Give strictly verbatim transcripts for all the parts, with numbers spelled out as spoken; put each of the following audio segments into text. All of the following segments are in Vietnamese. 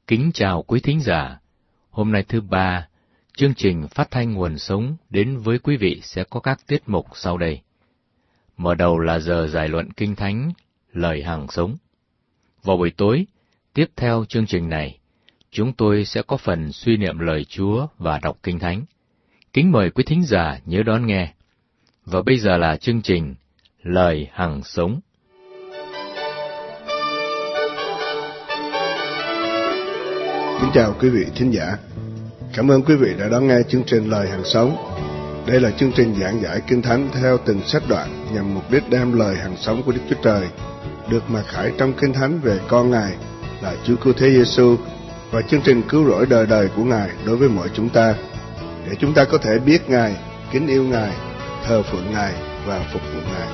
Kính chào quý thính giả. Hôm nay thứ ba, chương trình phát thanh nguồn sống đến với quý vị sẽ có các tiết mục sau đây. Mở đầu là giờ giải luận Kinh Thánh, lời hàng sống. Vào buổi tối, tiếp theo chương trình này, chúng tôi sẽ có phần suy niệm lời Chúa và đọc Kinh Thánh. Kính mời quý thính giả nhớ đón nghe. Và bây giờ là chương trình Lời Hằng Sống. Kính chào quý vị thính giả. Cảm ơn quý vị đã đón nghe chương trình Lời Hằng Sống. Đây là chương trình giảng giải Kinh Thánh theo từng sách đoạn nhằm mục đích đem lời hằng sống của Đức Chúa Trời được mặc khải trong Kinh Thánh về con Ngài là Chúa Cứu Thế Giêsu và chương trình cứu rỗi đời đời của Ngài đối với mọi chúng ta, để chúng ta có thể biết Ngài, kính yêu Ngài, thờ phượng Ngài và phục vụ Ngài.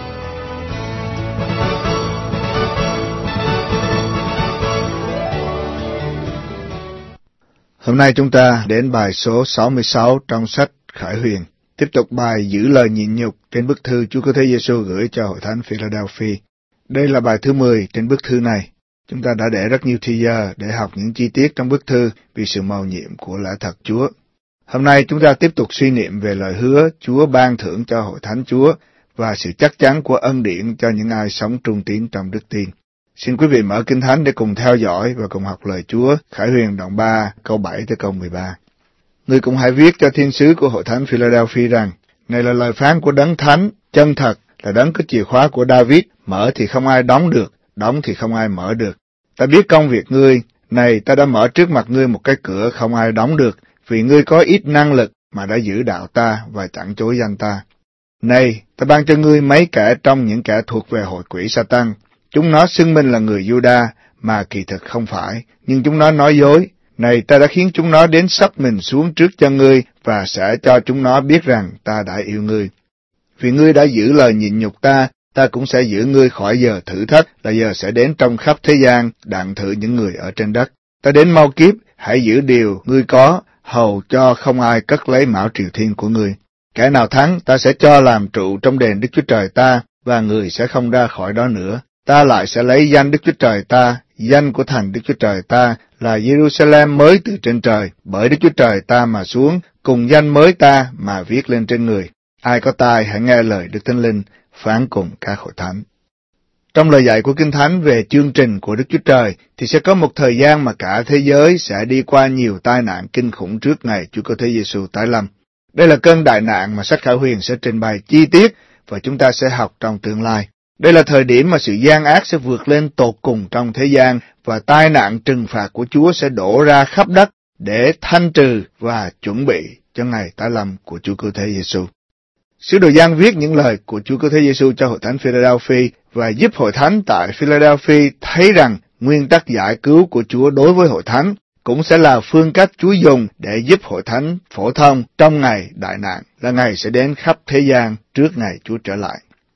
Hôm nay chúng ta đến bài số sáu mươi sáu trong sách Khải Huyền, tiếp tục bài giữ lời nhịn nhục trên bức thư Chúa Cứu Thế Giêsu gửi cho hội thánh Philadelphia. Đây là bài thứ mười trên bức thư này. Chúng ta đã để rất nhiều thời giờ để học những chi tiết trong bức thư vì sự mầu nhiệm của lẽ thật Chúa. Hôm nay chúng ta tiếp tục suy niệm về lời hứa Chúa ban thưởng cho hội thánh Chúa và sự chắc chắn của ân điển cho những ai sống trung tín trong đức tin. Xin quý vị mở Kinh Thánh để cùng theo dõi và cùng học lời Chúa. Khải Huyền đoạn ba, câu bảy tới câu mười ba. Ngươi cũng hãy viết cho thiên sứ của hội thánh Philadelphia rằng, này là lời phán của đấng thánh, chân thật, là đấng có chìa khóa của David, mở thì không ai đóng được, đóng thì không ai mở được. Ta biết công việc ngươi, này ta đã mở trước mặt ngươi một cái cửa không ai đóng được, vì ngươi có ít năng lực mà đã giữ đạo ta và chẳng chối danh ta. Này, ta ban cho ngươi mấy kẻ trong những kẻ thuộc về hội quỷ Satan. Chúng nó xưng mình là người Juda, mà kỳ thực không phải, nhưng chúng nó nói dối. Này, ta đã khiến chúng nó đến sắp mình xuống trước chân ngươi, và sẽ cho chúng nó biết rằng ta đã yêu ngươi. Vì ngươi đã giữ lời nhịn nhục ta, ta cũng sẽ giữ ngươi khỏi giờ thử thách, là giờ sẽ đến trong khắp thế gian, đặng thử những người ở trên đất. Ta đến mau kiếp, hãy giữ điều ngươi có, hầu cho không ai cất lấy mão triều thiên của ngươi. Kẻ nào thắng, ta sẽ cho làm trụ trong đền Đức Chúa Trời ta, và người sẽ không ra khỏi đó nữa. Ta lại sẽ lấy danh Đức Chúa Trời ta, danh của thành Đức Chúa Trời ta, là Jerusalem mới từ trên trời, bởi Đức Chúa Trời ta mà xuống, cùng danh mới ta mà viết lên trên người. Ai có tai hãy nghe lời Đức Thánh Linh, phán cùng các hội thánh. Trong lời dạy của Kinh Thánh về chương trình của Đức Chúa Trời, thì sẽ có một thời gian mà cả thế giới sẽ đi qua nhiều tai nạn kinh khủng trước ngày Chúa Cứu Thế Giêsu tái lâm. Đây là cơn đại nạn mà sách Khải Huyền sẽ trình bày chi tiết và chúng ta sẽ học trong tương lai. Đây là thời điểm mà sự gian ác sẽ vượt lên tột cùng trong thế gian và tai nạn trừng phạt của Chúa sẽ đổ ra khắp đất để thanh trừ và chuẩn bị cho ngày tái lâm của Chúa Cứu Thế Giêsu. Sứ đồ Giăng viết những lời của Chúa Cứu Thế Giêsu cho hội thánh Philadelphia và giúp hội thánh tại Philadelphia thấy rằng nguyên tắc giải cứu của Chúa đối với hội thánh cũng sẽ là phương cách Chúa dùng để giúp hội thánh phổ thông trong ngày đại nạn, là ngày sẽ đến khắp thế gian trước ngày Chúa trở lại.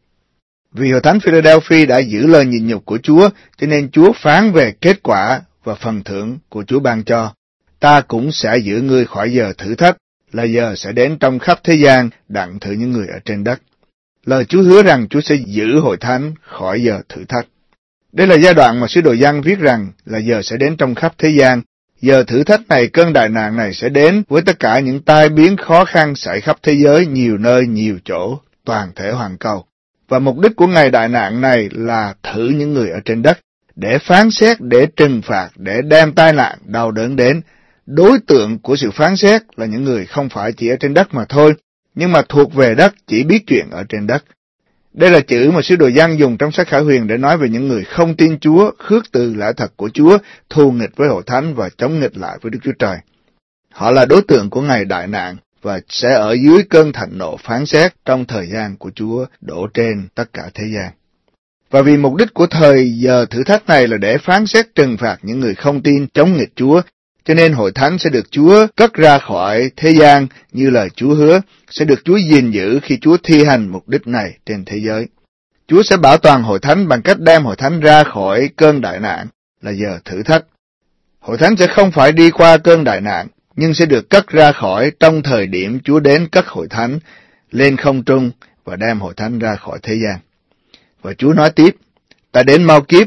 Vì hội thánh Philadelphia đã giữ lời nhịn nhục của Chúa, cho nên Chúa phán về kết quả và phần thưởng của Chúa ban cho. Ta cũng sẽ giữ ngươi khỏi giờ thử thách, là giờ sẽ đến trong khắp thế gian đặng thử những người ở trên đất. Lời Chúa hứa rằng Chúa sẽ giữ hội thánh khỏi giờ thử thách. Đây là giai đoạn mà sứ đồ Giăng viết rằng là giờ sẽ đến trong khắp thế gian. Giờ thử thách này, cơn đại nạn này sẽ đến với tất cả những tai biến khó khăn xảy khắp thế giới, nhiều nơi, nhiều chỗ, toàn thể hoàn cầu. Và mục đích của ngày đại nạn này là thử những người ở trên đất, để phán xét, để trừng phạt, để đem tai nạn, đau đớn đến. Đối tượng của sự phán xét là những người không phải chỉ ở trên đất mà thôi, nhưng mà thuộc về đất, chỉ biết chuyện ở trên đất. Đây là chữ mà sứ đồ Giăng dùng trong sách Khải Huyền để nói về những người không tin Chúa, khước từ lẽ thật của Chúa, thù nghịch với hội thánh và chống nghịch lại với Đức Chúa Trời. Họ là đối tượng của ngày đại nạn và sẽ ở dưới cơn thạnh nộ phán xét trong thời gian của Chúa đổ trên tất cả thế gian. Và vì mục đích của thời giờ thử thách này là để phán xét trừng phạt những người không tin chống nghịch Chúa, cho nên hội thánh sẽ được Chúa cất ra khỏi thế gian như lời Chúa hứa, sẽ được Chúa gìn giữ khi Chúa thi hành mục đích này trên thế giới. Chúa sẽ bảo toàn hội thánh bằng cách đem hội thánh ra khỏi cơn đại nạn là giờ thử thách. Hội thánh sẽ không phải đi qua cơn đại nạn, nhưng sẽ được cất ra khỏi trong thời điểm Chúa đến cất hội thánh lên không trung và đem hội thánh ra khỏi thế gian. Và Chúa nói tiếp, ta đến mau kiếp,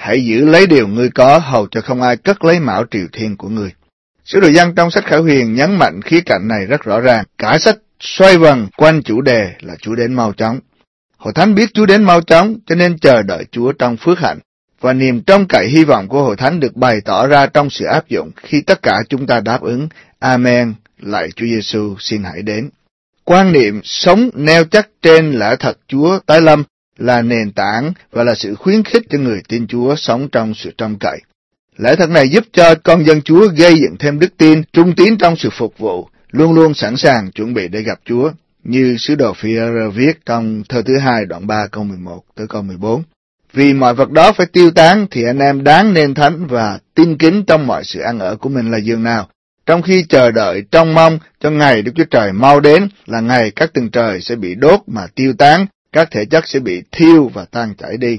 hãy giữ lấy điều ngươi có, hầu cho không ai cất lấy mão triều thiên của ngươi. Sứ đồ Giăng trong sách Khải Huyền nhấn mạnh khía cạnh này rất rõ ràng. Cả sách xoay vần quanh chủ đề là Chúa đến mau chóng. Hội thánh biết Chúa đến mau chóng, cho nên chờ đợi Chúa trong phước hạnh. Và niềm trông cậy hy vọng của hội thánh được bày tỏ ra trong sự áp dụng khi tất cả chúng ta đáp ứng. Amen, lạy Chúa Giêsu, xin hãy đến. Quan niệm sống neo chắc trên lẽ thật Chúa tái lâm là nền tảng và là sự khuyến khích cho người tin Chúa sống trong sự trông cậy. Lẽ thật này giúp cho con dân Chúa gây dựng thêm đức tin, trung tín trong sự phục vụ, luôn luôn sẵn sàng chuẩn bị để gặp Chúa, như sứ đồ Phi-e-rơ viết trong thơ thứ hai đoạn ba câu mười một tới câu mười bốn. Vì mọi vật đó phải tiêu tán thì anh em đáng nên thánh và tin kính trong mọi sự ăn ở của mình là dường nào, trong khi chờ đợi trông mong cho ngày Đức Chúa Trời mau đến, là ngày các tầng trời sẽ bị đốt mà tiêu tán, các thể chất sẽ bị thiêu và tan chảy đi.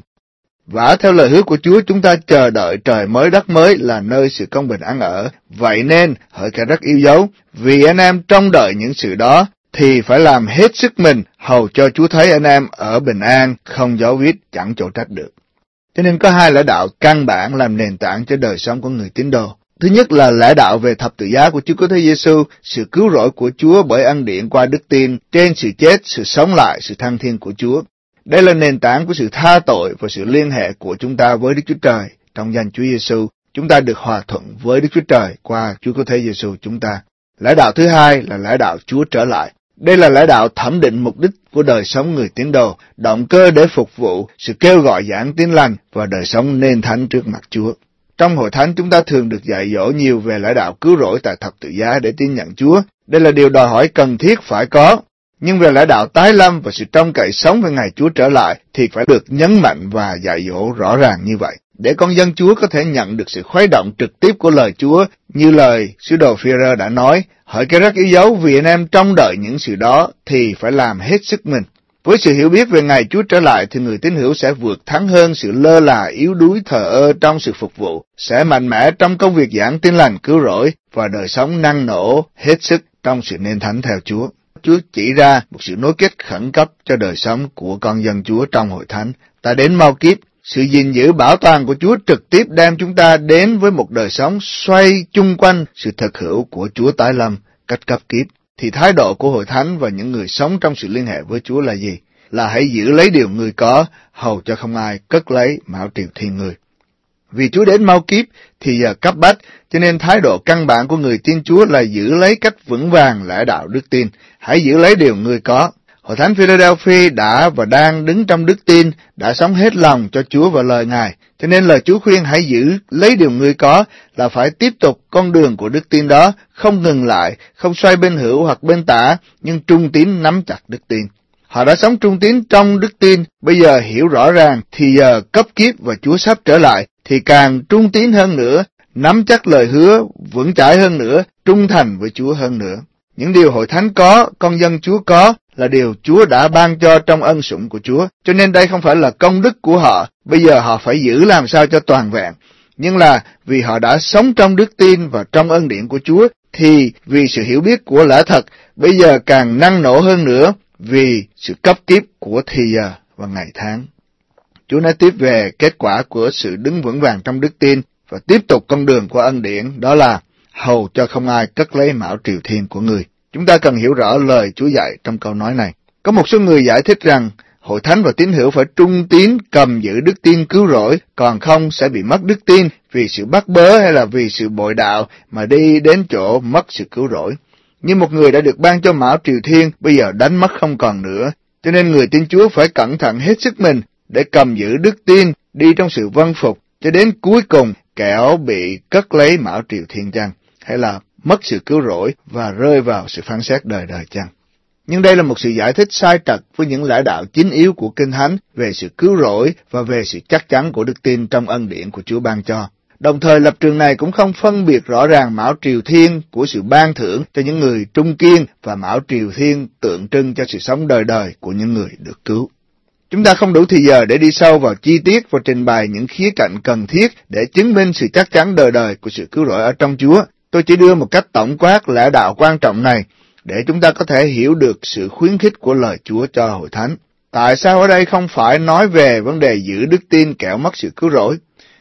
Và theo lời hứa của Chúa, chúng ta chờ đợi trời mới đất mới là nơi sự công bình ăn ở. Vậy nên, hỡi kẻ rất yêu dấu, vì anh em trông đợi những sự đó, thì phải làm hết sức mình, hầu cho Chúa thấy anh em ở bình an, không dấu vết, chẳng chỗ trách được. Cho nên có hai lẽ đạo căn bản làm nền tảng cho đời sống của người tín đồ. Thứ nhất là lẽ đạo về thập tự giá của Chúa Cứu Thế Giêsu, sự cứu rỗi của Chúa bởi ân điển qua đức tin, trên sự chết, sự sống lại, sự thăng thiên của Chúa. Đây là nền tảng của sự tha tội và sự liên hệ của chúng ta với Đức Chúa Trời. Trong danh Chúa Giêsu, chúng ta được hòa thuận với Đức Chúa Trời qua Chúa Cứu Thế Giêsu chúng ta. Lẽ đạo thứ hai là lẽ đạo Chúa trở lại. Đây là lẽ đạo thẩm định mục đích của đời sống người tín đồ, động cơ để phục vụ, sự kêu gọi giảng tin lành và đời sống nên thánh trước mặt Chúa. Trong hội thánh chúng ta thường được dạy dỗ nhiều về lẽ đạo cứu rỗi tại thập tự giá để tin nhận Chúa. Đây là điều đòi hỏi cần thiết phải có. Nhưng về lẽ đạo tái lâm và sự trông cậy sống về ngày Chúa trở lại thì phải được nhấn mạnh và dạy dỗ rõ ràng như vậy, để con dân Chúa có thể nhận được sự khuấy động trực tiếp của lời Chúa, như lời sứ đồ Phi-e-rơ đã nói, hỡi kẻ rất yêu dấu, vì anh em trông đợi những sự đó thì phải làm hết sức mình. Với sự hiểu biết về ngày Chúa trở lại thì người tín hữu sẽ vượt thắng hơn sự lơ là yếu đuối thờ ơ trong sự phục vụ, sẽ mạnh mẽ trong công việc giảng tin lành cứu rỗi và đời sống năng nổ hết sức trong sự nên thánh theo Chúa. Chúa chỉ ra một sự nối kết khẩn cấp cho đời sống của con dân Chúa trong hội thánh. Ta đến mau kiếp, sự gìn giữ bảo toàn của Chúa trực tiếp đem chúng ta đến với một đời sống xoay chung quanh sự thực hữu của Chúa tái lâm cách cấp kiếp. Thì thái độ của hội thánh và những người sống trong sự liên hệ với Chúa là gì? Là hãy giữ lấy điều người có, hầu cho không ai cất lấy mão triều thiên người. Vì Chúa đến mau kiếp thì giờ cấp bách, cho nên thái độ căn bản của người tin Chúa là giữ lấy cách vững vàng lẽ đạo đức tin. Hãy giữ lấy điều người có. Hội thánh Philadelphia đã và đang đứng trong đức tin, đã sống hết lòng cho Chúa và lời Ngài. Cho nên lời Chúa khuyên hãy giữ lấy điều người có là phải tiếp tục con đường của đức tin đó, không ngừng lại, không xoay bên hữu hoặc bên tả, nhưng trung tín nắm chặt đức tin. Họ đã sống trung tín trong đức tin, bây giờ hiểu rõ ràng thì giờ cấp kiếp và Chúa sắp trở lại, thì càng trung tín hơn nữa, nắm chắc lời hứa, vững chãi hơn nữa, trung thành với Chúa hơn nữa. Những điều hội thánh có, con dân Chúa có, là điều Chúa đã ban cho trong ân sủng của Chúa. Cho nên đây không phải là công đức của họ, bây giờ họ phải giữ làm sao cho toàn vẹn. Nhưng là vì họ đã sống trong đức tin và trong ân điển của Chúa, thì vì sự hiểu biết của lẽ thật, bây giờ càng năng nổ hơn nữa, vì sự cấp kiếp của thì giờ và ngày tháng. Chúa nói tiếp về kết quả của sự đứng vững vàng trong đức tin và tiếp tục con đường của ân điển, đó là hầu cho không ai cất lấy mão triều thiên của người. Chúng ta cần hiểu rõ lời Chúa dạy trong câu nói này. Có một số người giải thích rằng hội thánh và tín hữu phải trung tín cầm giữ đức tin cứu rỗi, còn không sẽ bị mất đức tin vì sự bắt bớ hay là vì sự bội đạo mà đi đến chỗ mất sự cứu rỗi. Như một người đã được ban cho mão triều thiên, bây giờ đánh mất không còn nữa. Cho nên người tin Chúa phải cẩn thận hết sức mình để cầm giữ đức tin, đi trong sự vâng phục, cho đến cuối cùng kẻo bị cất lấy mão triều thiên chăng, hay là mất sự cứu rỗi và rơi vào sự phán xét đời đời chăng. Nhưng đây là một sự giải thích sai trật với những lẽ đạo chính yếu của Kinh Thánh về sự cứu rỗi và về sự chắc chắn của đức tin trong ân điển của Chúa ban cho. Đồng thời lập trường này cũng không phân biệt rõ ràng mão triều thiên của sự ban thưởng cho những người trung kiên và mão triều thiên tượng trưng cho sự sống đời đời của những người được cứu. Chúng ta không đủ thì giờ để đi sâu vào chi tiết và trình bày những khía cạnh cần thiết để chứng minh sự chắc chắn đời đời của sự cứu rỗi ở trong Chúa. Tôi chỉ đưa một cách tổng quát lẽ đạo quan trọng này để chúng ta có thể hiểu được sự khuyến khích của lời Chúa cho hội thánh. Tại sao ở đây không phải nói về vấn đề giữ đức tin kẻo mất sự cứu rỗi?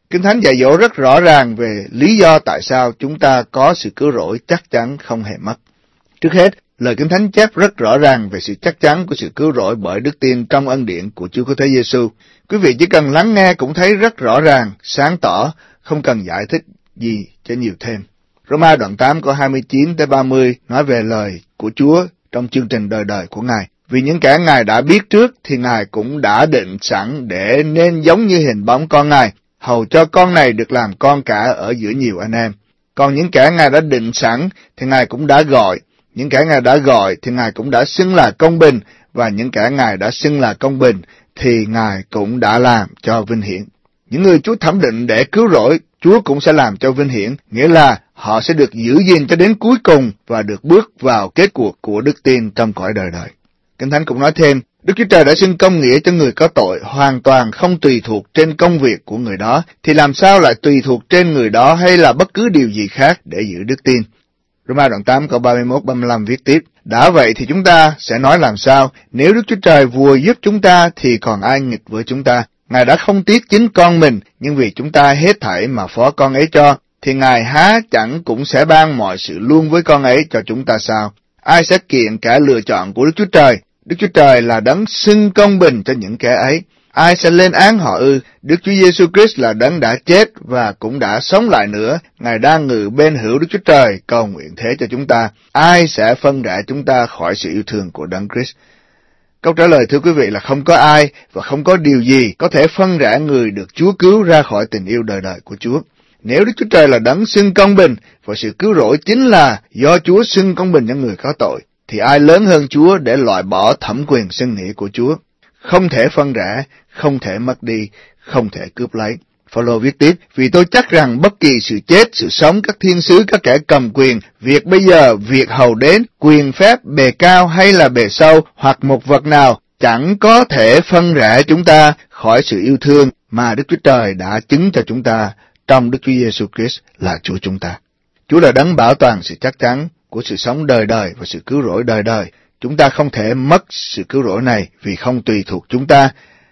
Kinh Thánh dạy dỗ rất rõ ràng về lý do tại sao chúng ta có sự cứu rỗi chắc chắn không hề mất. Trước hết, lời Kinh Thánh chép rất rõ ràng về sự chắc chắn của sự cứu rỗi bởi đức tin trong ân điển của Chúa Cứu Thế Giêsu. Quý vị chỉ cần lắng nghe cũng thấy rất rõ ràng, sáng tỏ, không cần giải thích gì cho nhiều thêm. Roma đoạn tám câu hai mươi chín tới ba mươi nói về lời của Chúa trong chương trình đời đời của Ngài. Vì những kẻ Ngài đã biết trước thì Ngài cũng đã định sẵn để nên giống như hình bóng con Ngài, hầu cho con này được làm con cả ở giữa nhiều anh em. Còn những kẻ Ngài đã định sẵn thì Ngài cũng đã gọi, những kẻ Ngài đã gọi thì Ngài cũng đã xưng là công bình, và những kẻ Ngài đã xưng là công bình thì Ngài cũng đã làm cho vinh hiển. Những người Chúa thẩm định để cứu rỗi, Chúa cũng sẽ làm cho vinh hiển, nghĩa là họ sẽ được giữ gìn cho đến cuối cùng và được bước vào kết cuộc của đức tin trong cõi đời đời. Kinh Thánh cũng nói thêm, Đức Chúa Trời đã xưng công nghĩa cho người có tội, hoàn toàn không tùy thuộc trên công việc của người đó, thì làm sao lại tùy thuộc trên người đó hay là bất cứ điều gì khác để giữ đức tin? Roma đoạn tám câu ba mươi mốt ba mươi lăm viết tiếp, đã vậy thì chúng ta sẽ nói làm sao, nếu Đức Chúa Trời vùa giúp chúng ta thì còn ai nghịch với chúng ta? Ngài đã không tiếc chính con mình, nhưng vì chúng ta hết thảy mà phó con ấy cho, thì Ngài há chẳng cũng sẽ ban mọi sự luôn với con ấy cho chúng ta sao? Ai sẽ kiện cả lựa chọn của Đức Chúa Trời? Đức Chúa Trời là đấng xưng công bình cho những kẻ ấy. Ai sẽ lên án họ ư? Đức Chúa Giêsu Christ là đấng đã chết và cũng đã sống lại nữa. Ngài đang ngự bên hữu Đức Chúa Trời, cầu nguyện thế cho chúng ta. Ai sẽ phân rẽ chúng ta khỏi sự yêu thương của đấng Christ? Câu trả lời thưa quý vị là không có ai và không có điều gì có thể phân rẽ người được Chúa cứu ra khỏi tình yêu đời đời của Chúa. Nếu Đức Chúa Trời là đấng xưng công bình và sự cứu rỗi chính là do Chúa xưng công bình cho người có tội, thì ai lớn hơn Chúa để loại bỏ thẩm quyền xưng nghĩa của Chúa? Không thể phân rẽ, không thể mất đi, không thể cướp lấy. Phaolô viết tiếp, vì tôi chắc rằng bất kỳ sự chết, sự sống, các thiên sứ, các kẻ cầm quyền, việc bây giờ, việc hầu đến, quyền phép, bề cao hay là bề sâu, hoặc một vật nào, chẳng có thể phân rẽ chúng ta khỏi sự yêu thương mà Đức Chúa Trời đã chứng cho chúng ta trong Đức Chúa Giêsu Christ là Chúa chúng ta. Chúa là đấng bảo toàn sự chắc chắn của sự sống đời đời và sự cứu rỗi đời đời. Chúng ta không thể mất sự cứu rỗi này vì không tùy thuộc chúng ta,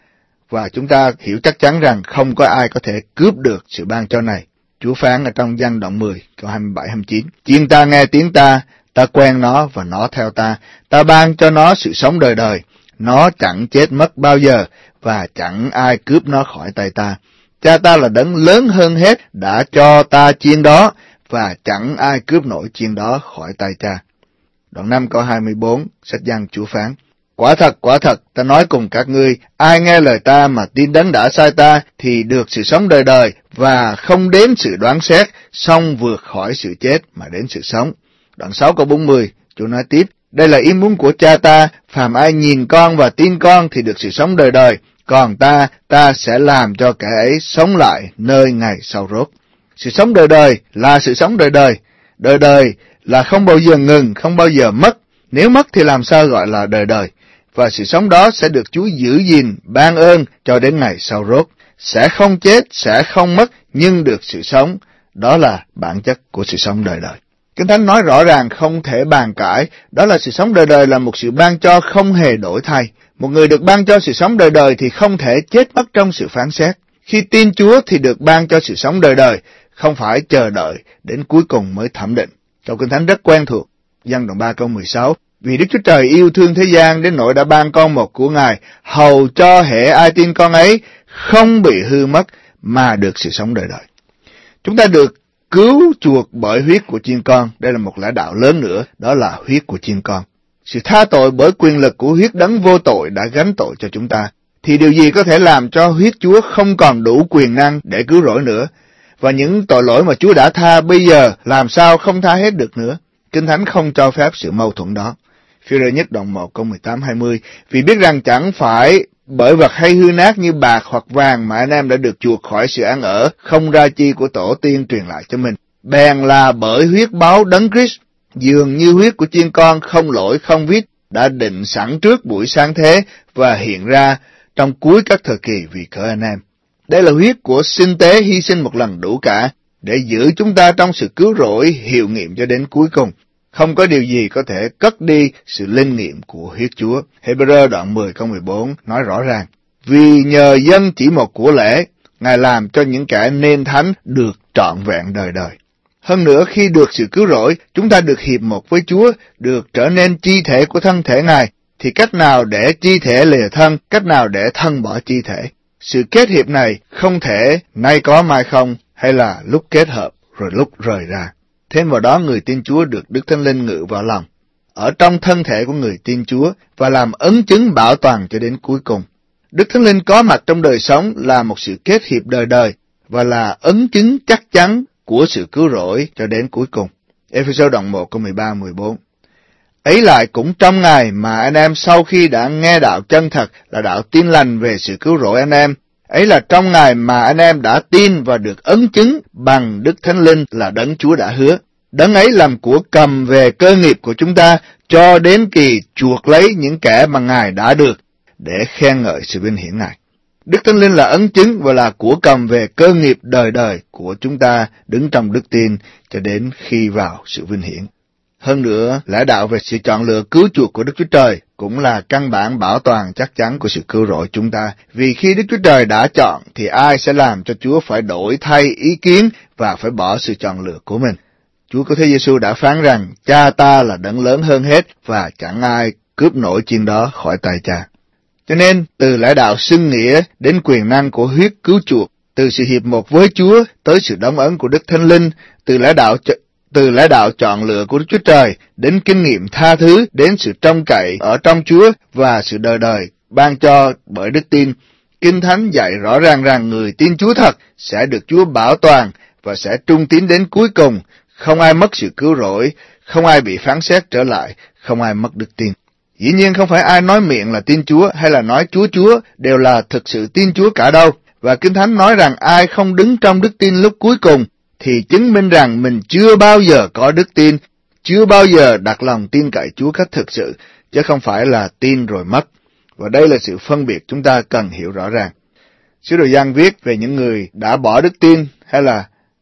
và chúng ta hiểu chắc chắn rằng không có ai có thể cướp được sự ban cho này. Chúa phán ở trong Giăng đoạn mười, câu hai mươi bảy hai mươi chín, chiên ta nghe tiếng ta, ta quen nó và nó theo ta, ta ban cho nó sự sống đời đời, nó chẳng chết mất bao giờ, và chẳng ai cướp nó khỏi tay ta. Cha ta là đấng lớn hơn hết, đã cho ta chiên đó, và chẳng ai cướp nổi chiên đó khỏi tay cha. Đoạn năm câu hai mươi bốn, sách Giăng Chúa phán, quả thật, quả thật, ta nói cùng các ngươi, ai nghe lời ta mà tin đấng đã sai ta, thì được sự sống đời đời, và không đến sự đoán xét, song vượt khỏi sự chết mà đến sự sống. Đoạn sáu câu bốn mươi, Chúa nói tiếp, đây là ý muốn của cha ta, phàm ai nhìn con và tin con thì được sự sống đời đời, còn ta, ta sẽ làm cho kẻ ấy sống lại nơi ngày sau rốt. Sự sống đời đời là sự sống đời đời, đời đời là không bao giờ ngừng, không bao giờ mất, nếu mất thì làm sao gọi là đời đời, và sự sống đó sẽ được Chúa giữ gìn, ban ơn cho đến ngày sau rốt, sẽ không chết, sẽ không mất, nhưng được sự sống, đó là bản chất của sự sống đời đời. Kinh Thánh nói rõ ràng không thể bàn cãi, đó là sự sống đời đời là một sự ban cho không hề đổi thay. Một người được ban cho sự sống đời đời thì không thể chết mất trong sự phán xét. Khi tin Chúa thì được ban cho sự sống đời đời, không phải chờ đợi đến cuối cùng mới thẩm định. Câu Kinh Thánh rất quen thuộc, Giăng đoạn ba câu mười sáu, vì Đức Chúa Trời yêu thương thế gian đến nỗi đã ban con một của Ngài, hầu cho hễ ai tin con ấy không bị hư mất mà được sự sống đời đời. Chúng ta được cứu chuộc bởi huyết của chiên con, đây là một lẽ đạo lớn nữa, đó là huyết của chiên con. Sự tha tội bởi quyền lực của huyết đấng vô tội đã gánh tội cho chúng ta, thì điều gì có thể làm cho huyết Chúa không còn đủ quyền năng để cứu rỗi nữa? Và những tội lỗi mà Chúa đã tha bây giờ làm sao không tha hết được nữa? Kinh Thánh không cho phép sự mâu thuẫn đó. Phi-rơ nhất đoạn một câu mười tám hai mươi, vì biết rằng chẳng phải bởi vật hay hư nát như bạc hoặc vàng mà anh em đã được chuộc khỏi sự ăn ở, không ra chi của tổ tiên truyền lại cho mình. Bèn là bởi huyết báu đấng Christ, dường như huyết của chiên con không lỗi không vít, đã định sẵn trước buổi sáng thế và hiện ra trong cuối các thời kỳ vì cớ anh em. Đây là huyết của sinh tế hy sinh một lần đủ cả, để giữ chúng ta trong sự cứu rỗi hiệu nghiệm cho đến cuối cùng. Không có điều gì có thể cất đi sự linh nghiệm của huyết Chúa. Hebrew đoạn mười câu mười bốn nói rõ ràng, vì nhờ dân chỉ một của lễ, Ngài làm cho những kẻ nên thánh được trọn vẹn đời đời. Hơn nữa, khi được sự cứu rỗi, chúng ta được hiệp một với Chúa, được trở nên chi thể của thân thể Ngài, thì cách nào để chi thể lìa thân, cách nào để thân bỏ chi thể? Sự kết hiệp này không thể nay có mai không, hay là lúc kết hợp rồi lúc rời ra. Thêm vào đó, người tin Chúa được Đức Thánh Linh ngự vào lòng, ở trong thân thể của người tin Chúa, và làm ấn chứng bảo toàn cho đến cuối cùng. Đức Thánh Linh có mặt trong đời sống là một sự kết hiệp đời đời, và là ấn chứng chắc chắn của sự cứu rỗi cho đến cuối cùng. Ê-phê-sô đoạn một câu mười ba mười bốn. Ấy lại cũng trong ngày mà anh em sau khi đã nghe đạo chân thật là đạo tin lành về sự cứu rỗi anh em, ấy là trong ngày mà anh em đã tin và được ấn chứng bằng Đức Thánh Linh là đấng Chúa đã hứa. Đấng ấy làm của cầm về cơ nghiệp của chúng ta cho đến kỳ chuộc lấy những kẻ mà Ngài đã được, để khen ngợi sự vinh hiển Ngài. Đức Thánh Linh là ấn chứng và là của cầm về cơ nghiệp đời đời của chúng ta đứng trong đức tin cho đến khi vào sự vinh hiển. Hơn nữa, lẽ đạo về sự chọn lựa cứu chuộc của Đức Chúa Trời cũng là căn bản bảo toàn chắc chắn của sự cứu rỗi chúng ta. Vì khi Đức Chúa Trời đã chọn, thì ai sẽ làm cho Chúa phải đổi thay ý kiến và phải bỏ sự chọn lựa của mình? Chúa Cứu Thế Giêsu đã phán rằng, Cha ta là đấng lớn hơn hết, và chẳng ai cướp nổi chiên đó khỏi tay Cha. Cho nên, từ lẽ đạo xưng nghĩa đến quyền năng của huyết cứu chuộc, từ sự hiệp một với Chúa tới sự đóng ấn của Đức Thánh Linh, từ lẽ đạo từ lẽ đạo chọn lựa của Đức Chúa Trời đến kinh nghiệm tha thứ, đến sự trông cậy ở trong Chúa và sự đời đời ban cho bởi đức tin. Kinh Thánh dạy rõ ràng rằng người tin Chúa thật sẽ được Chúa bảo toàn và sẽ trung tín đến cuối cùng, không ai mất sự cứu rỗi, không ai bị phán xét trở lại, không ai mất đức tin. Dĩ nhiên không phải ai nói miệng là tin Chúa hay là nói Chúa Chúa đều là thực sự tin Chúa cả đâu. Và Kinh Thánh nói rằng ai không đứng trong đức tin lúc cuối cùng thì chứng minh rằng mình chưa bao giờ có đức tin, chưa bao giờ đặt lòng tin cậy Chúa cách thực sự, chứ không phải là tin rồi mất. Và đây là sự phân biệt chúng ta cần hiểu rõ ràng. Sứ đồ Giăng viết về những người đã bỏ đức tin, hay là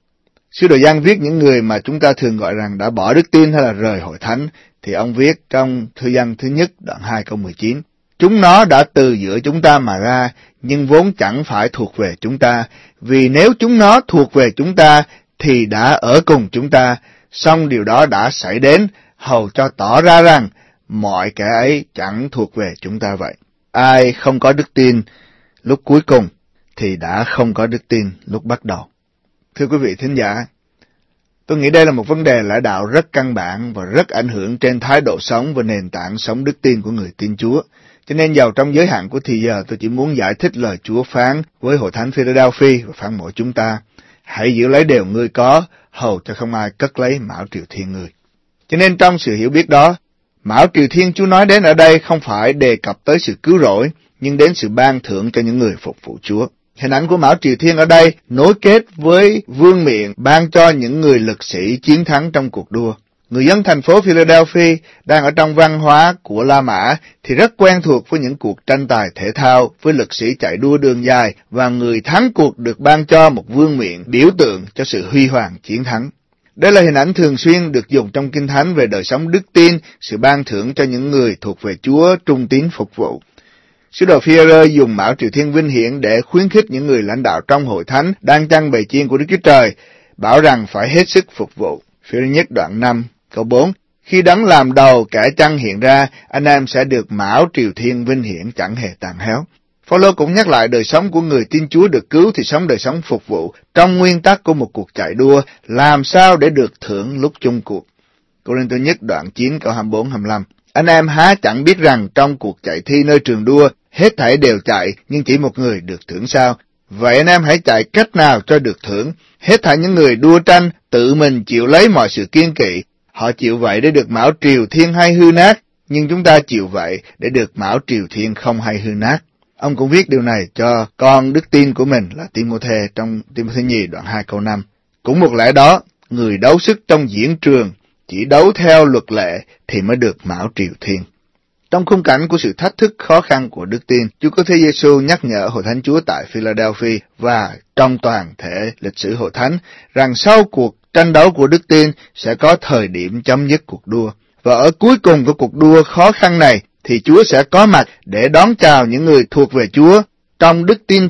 Sứ đồ Giăng viết những người mà chúng ta thường gọi rằng đã bỏ đức tin hay là rời hội thánh, thì ông viết trong thư Giăng thứ nhất đoạn hai câu mười chín. Chúng nó đã từ giữa chúng ta mà ra, nhưng vốn chẳng phải thuộc về chúng ta, vì nếu chúng nó thuộc về chúng ta, thì đã ở cùng chúng ta, song điều đó đã xảy đến, hầu cho tỏ ra rằng mọi kẻ ấy chẳng thuộc về chúng ta vậy. Ai không có đức tin lúc cuối cùng, thì đã không có đức tin lúc bắt đầu. Thưa quý vị thính giả, tôi nghĩ đây là một vấn đề lẽ đạo rất căn bản và rất ảnh hưởng trên thái độ sống và nền tảng sống đức tin của người tin Chúa. Cho nên giàu trong giới hạn của thì giờ, tôi chỉ muốn giải thích lời Chúa phán với hội thánh Philadelphia và phán mỗi chúng ta: hãy giữ lấy điều ngươi có, hầu cho không ai cất lấy mão triều thiên ngươi. Cho nên trong sự hiểu biết đó, mão triều thiên Chúa nói đến ở đây không phải đề cập tới sự cứu rỗi, nhưng đến sự ban thưởng cho những người phục vụ Chúa. Hình ảnh của mão triều thiên ở đây nối kết với vương miện ban cho những người lực sĩ chiến thắng trong cuộc đua. Người dân thành phố Philadelphia đang ở trong văn hóa của La Mã thì rất quen thuộc với những cuộc tranh tài thể thao với lực sĩ chạy đua đường dài, và người thắng cuộc được ban cho một vương miện biểu tượng cho sự huy hoàng chiến thắng. Đây là hình ảnh thường xuyên được dùng trong Kinh Thánh về đời sống đức tin, sự ban thưởng cho những người thuộc về Chúa trung tín phục vụ. Sứ đồ Phi-e-rơ dùng mão triều thiên vinh hiển để khuyến khích những người lãnh đạo trong hội thánh đang chăn bầy chiên của Đức Chúa Trời, bảo rằng phải hết sức phục vụ. Phi-e-rơ nhất đoạn năm câu bốn: khi đấng làm đầu kẻ chăn hiện ra, anh em sẽ được mão triều thiên vinh hiển chẳng hề tàn héo. Phao-lô cũng nhắc lại đời sống của người tin Chúa được cứu thì sống đời sống phục vụ trong nguyên tắc của một cuộc chạy đua, làm sao để được thưởng lúc chung cuộc. Cô-rinh-tô nhất đoạn chín câu hai mươi bốn hai mươi lăm: anh em há chẳng biết rằng trong cuộc chạy thi nơi trường đua, hết thảy đều chạy, nhưng chỉ một người được thưởng sao? Vậy anh em hãy chạy cách nào cho được thưởng. Hết thảy những người đua tranh tự mình chịu lấy mọi sự kiêng kỵ. Họ chịu vậy để được mão triều thiên hay hư nát, nhưng chúng ta chịu vậy để được mão triều thiên không hay hư nát. Ông cũng viết điều này cho con đức tin của mình là Ti-mô-thê trong Ti-mô-thê nhì đoạn hai câu năm. Cũng một lẽ đó, người đấu sức trong diễn trường chỉ đấu theo luật lệ thì mới được mão triều thiên. Trong khung cảnh của sự thách thức khó khăn của đức tin, Chúa Cứu Thế Giêsu nhắc nhở hội thánh Chúa tại Philadelphia và trong toàn thể lịch sử hội thánh rằng sau cuộc tranh đấu của đức tin sẽ có thời điểm chấm dứt cuộc đua. Và ở cuối cùng của cuộc đua khó khăn này thì Chúa sẽ có mặt để đón chào những người thuộc về Chúa trong đức tin thật,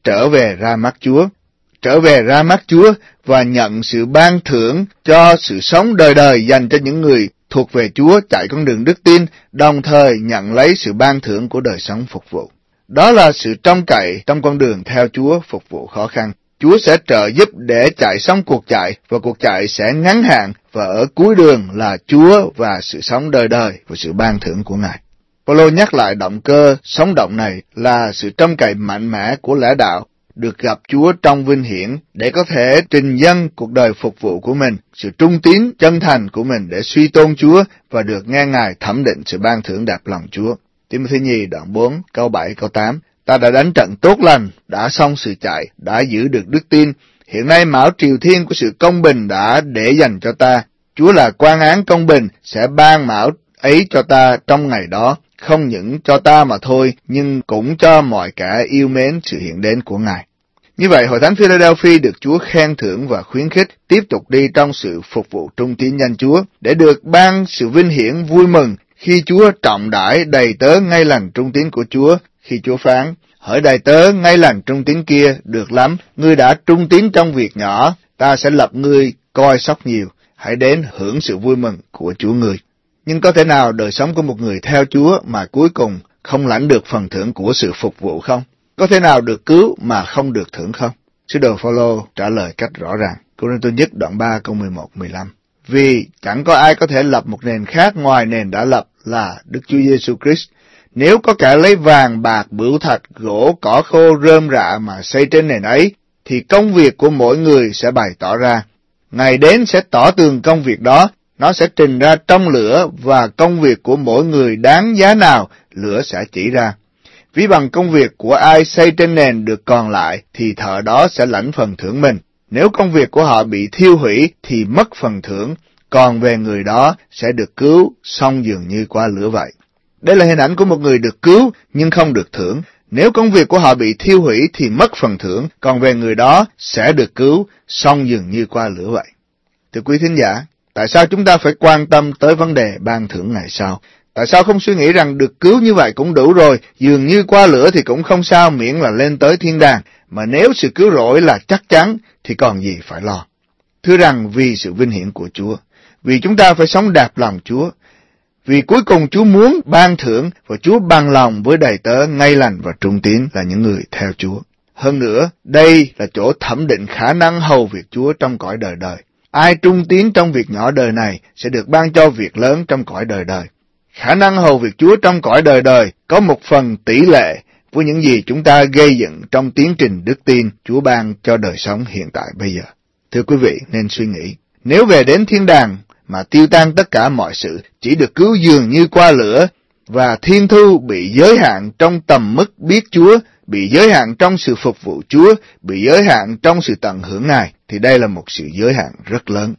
trở về ra mắt Chúa, trở về ra mắt Chúa và nhận sự ban thưởng cho sự sống đời đời dành cho những người thuộc về Chúa chạy con đường đức tin, đồng thời nhận lấy sự ban thưởng của đời sống phục vụ. Đó là sự trông cậy trong con đường theo Chúa phục vụ khó khăn. Chúa sẽ trợ giúp để chạy xong cuộc chạy, và cuộc chạy sẽ ngắn hạn, và ở cuối đường là Chúa và sự sống đời đời và sự ban thưởng của Ngài. Phaolô nhắc lại động cơ sống động này là sự trông cậy mạnh mẽ của lẽ đạo, được gặp Chúa trong vinh hiển để có thể trình dâng cuộc đời phục vụ của mình, sự trung tín chân thành của mình để suy tôn Chúa và được nghe Ngài thẩm định sự ban thưởng đẹp lòng Chúa. Timôthê nhì đoạn bốn câu bảy câu tám: Ta đã đánh trận tốt lành, đã xong sự chạy, đã giữ được đức tin. Hiện nay mão triều thiên của sự công bình đã để dành cho ta. Chúa là quan án công bình, sẽ ban mão ấy cho ta trong ngày đó, không những cho ta mà thôi, nhưng cũng cho mọi kẻ yêu mến sự hiện đến của Ngài. Như vậy, hội thánh Philadelphia được Chúa khen thưởng và khuyến khích tiếp tục đi trong sự phục vụ trung tín danh Chúa, để được ban sự vinh hiển vui mừng khi Chúa trọng đãi đầy tớ ngay lành trung tín của Chúa, khi Chúa phán: Hỡi đầy tớ ngay lành trung tín kia, được lắm, ngươi đã trung tín trong việc nhỏ, ta sẽ lập ngươi coi sóc nhiều, hãy đến hưởng sự vui mừng của Chúa ngươi. Nhưng có thể nào đời sống của một người theo Chúa mà cuối cùng không lãnh được phần thưởng của sự phục vụ không? Có thể nào được cứu mà không được thưởng không? Sứ đồ Phaolô trả lời cách rõ ràng. Cô-rinh-tô nhất đoạn ba câu mười một mười lăm. Vì chẳng có ai có thể lập một nền khác ngoài nền đã lập là Đức Chúa Giêsu Christ. Nếu có kẻ lấy vàng, bạc, bửu thạch, gỗ, cỏ khô, rơm rạ mà xây trên nền ấy, thì công việc của mỗi người sẽ bày tỏ ra. Ngày đến sẽ tỏ tường công việc đó, nó sẽ trình ra trong lửa, và công việc của mỗi người đáng giá nào, lửa sẽ chỉ ra. Ví bằng công việc của ai xây trên nền được còn lại, thì thợ đó sẽ lãnh phần thưởng mình. Nếu công việc của họ bị thiêu hủy, thì mất phần thưởng, còn về người đó sẽ được cứu, xong dường như qua lửa vậy. Đây là hình ảnh của một người được cứu, nhưng không được thưởng. Nếu công việc của họ bị thiêu hủy, thì mất phần thưởng, còn về người đó sẽ được cứu, xong dường như qua lửa vậy. Thưa quý thính giả, tại sao chúng ta phải quan tâm tới vấn đề ban thưởng ngày sau? Tại sao không suy nghĩ rằng được cứu như vậy cũng đủ rồi, dường như qua lửa thì cũng không sao, miễn là lên tới thiên đàng, mà nếu sự cứu rỗi là chắc chắn thì còn gì phải lo? Thưa rằng vì sự vinh hiển của Chúa, vì chúng ta phải sống đẹp lòng Chúa, vì cuối cùng Chúa muốn ban thưởng, và Chúa bằng lòng với đầy tớ ngay lành và trung tín là những người theo Chúa. Hơn nữa, đây là chỗ thẩm định khả năng hầu việc Chúa trong cõi đời đời. Ai trung tín trong việc nhỏ đời này sẽ được ban cho việc lớn trong cõi đời đời. Khả năng hầu việc Chúa trong cõi đời đời có một phần tỷ lệ với những gì chúng ta gây dựng trong tiến trình đức tin Chúa ban cho đời sống hiện tại bây giờ. Thưa quý vị, nên suy nghĩ, nếu về đến thiên đàng mà tiêu tan tất cả mọi sự, chỉ được cứu dường như qua lửa, và thiên thu bị giới hạn trong tầm mức biết Chúa, bị giới hạn trong sự phục vụ Chúa, bị giới hạn trong sự tận hưởng Ngài, thì đây là một sự giới hạn rất lớn.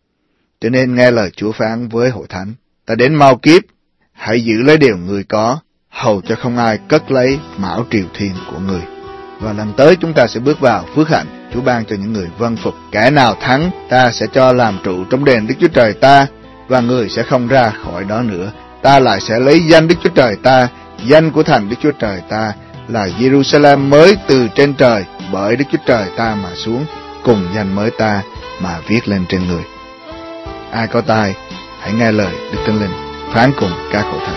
Cho nên nghe lời Chúa phán với hội thánh: Ta đến mau kiếp, hãy giữ lấy điều người có, hầu cho không ai cất lấy mão triều thiên của người. Và lần tới chúng ta sẽ bước vào phước hạnh Chúa ban cho những người vâng phục. Kẻ nào thắng, ta sẽ cho làm trụ trong đền Đức Chúa Trời ta, và người sẽ không ra khỏi đó nữa. Ta lại sẽ lấy danh Đức Chúa Trời ta, danh của thành Đức Chúa Trời ta, là Jerusalem mới từ trên trời, bởi Đức Chúa Trời ta mà xuống, cùng danh mới ta mà viết lên trên người. Ai có tai, hãy nghe lời Đức Thánh Linh phán cùng các hội thánh.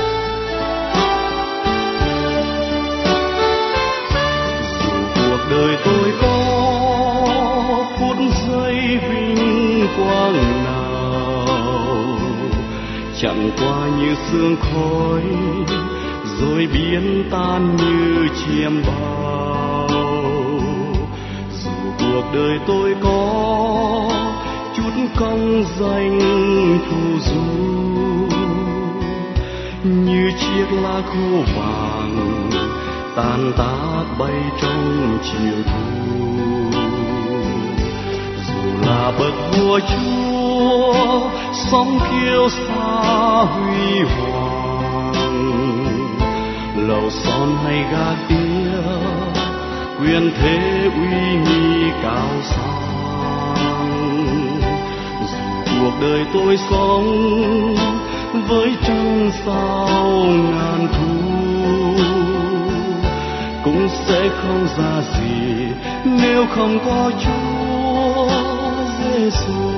Đời tôi có phút giây vinh quang nào, chẳng qua như sương khói rồi biến tan như chiêm bao. Dù cuộc đời tôi có chút công danh phù du, như chiếc lá khô vàng tan tác bay trong chiều thu. Dù là bậc vua Chúa sóng kiêu xa huy hoàng, lầu son hay gác đĩa quyền thế uy nghi cao sang. Dù cuộc đời tôi sống với trăng sao ngàn thu, cũng sẽ không ra gì nếu không có Chúa Giêsu.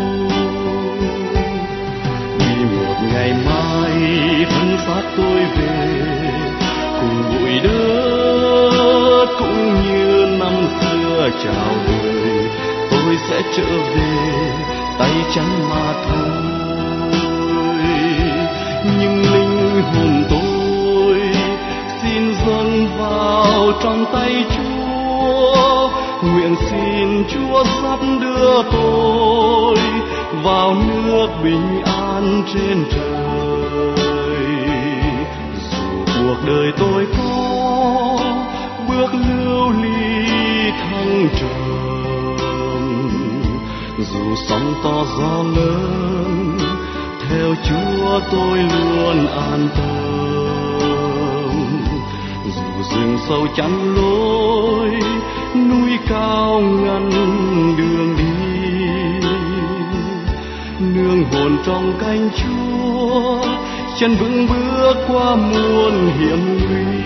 Vì một ngày mai thân xác tôi về cùng bụi đất, cũng như năm xưa chào đời, tôi sẽ trở về tay trắng mà thôi. Nhưng linh hồn tôi xin dâng vào trong tay Chúa, nguyện xin Chúa sắp đưa tôi vào nước bình an trên trời. Dù cuộc đời tôi có bước lưu ly thăng trầm, dù sóng to gió lớn, theo Chúa tôi luôn an tâm. Dù rừng sâu chắn lối, núi cao ngăn đường đi, nương hồn trong cánh Chúa, chân vững bước qua muôn hiểm nguy.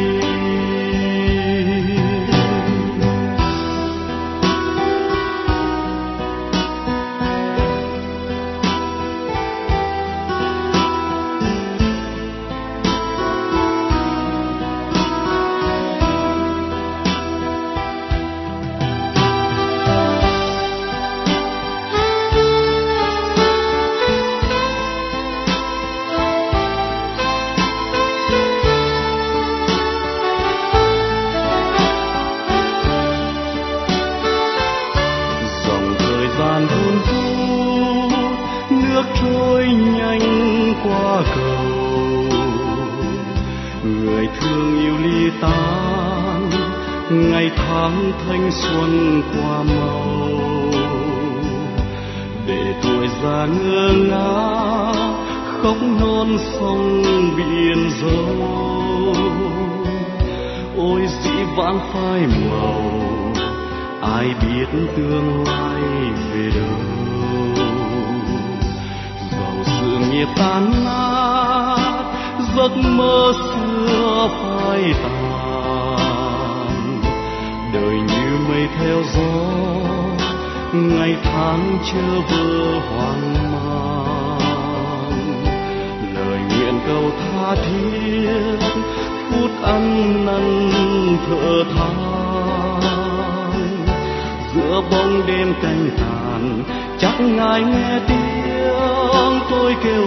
Ngày tháng thanh xuân qua màu, để tuổi già ngơ ngác khóc non sông biển dâu. Ôi dĩ vãng phai màu, ai biết tương lai về đâu. Dầu sự nghiệp tan nát, giấc mơ xưa phai tàn, đời như mây theo gió, ngày tháng chơ vơ hoang mang. Lời nguyện cầu tha thiết, phút ăn năn thở than, giữa bóng đêm canh tàn, chắc ngài nghe tiếng tôi kêu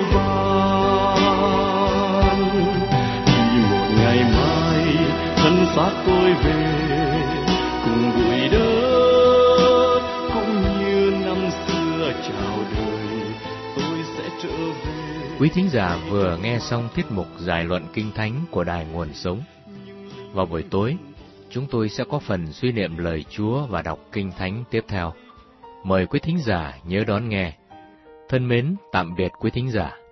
van. Vì một ngày mai thân xác tôi về cùng bụi đất, cũng như năm xưa chào đời, tôi sẽ trở về. Quý thính giả vừa nghe xong tiết mục giải luận Kinh Thánh của Đài Nguồn Sống. Vào buổi tối, chúng tôi sẽ có phần suy niệm lời Chúa và đọc Kinh Thánh tiếp theo. Mời quý thính giả nhớ đón nghe. Thân mến, tạm biệt quý thính giả.